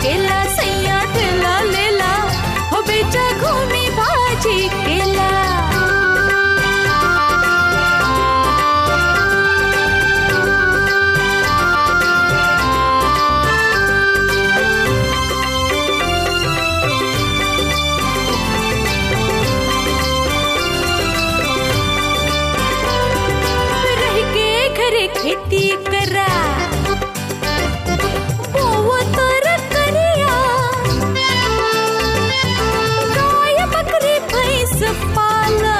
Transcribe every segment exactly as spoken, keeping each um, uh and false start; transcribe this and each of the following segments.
केला, सैया ठेला लेला हो बेचा घूमी भाजी केला। रह के घरे खेती करा बोवो तर करिया, गाय बकरी भैंस पाला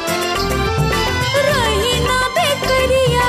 रही ना बेकरिया।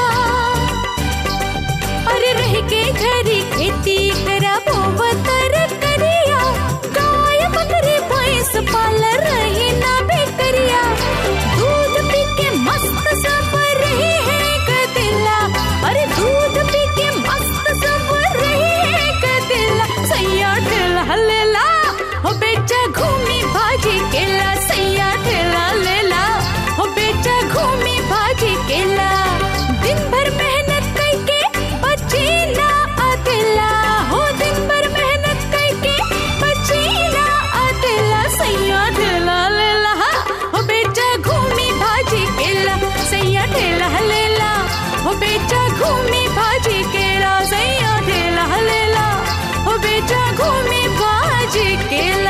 अरे रह के घरे खेती करा बोवो तर करिया, गाय बकरी भैंस पाला रही ना बेकरिया। दूध पी के मस्त सब रही है गदिला, अरे दूध पी के मस्त सब रही है गदिला। सैया ठेला लेला हो बेचा घूमी भाजी केला, सैया ठेला लेला हो बेचा घूमी भाजी केला। दिन भर मेहनत करके बची ना अकेला हो, दिन भर मेहनत करके बची ना अकेला। सैया ठेला लेला हो बेचा घूमी भाजी केला, सैया ठेला लेला हो बेचा घूमी भाजी केला, सैया ठेला लेला हो बेचा घूमी भाजी केला।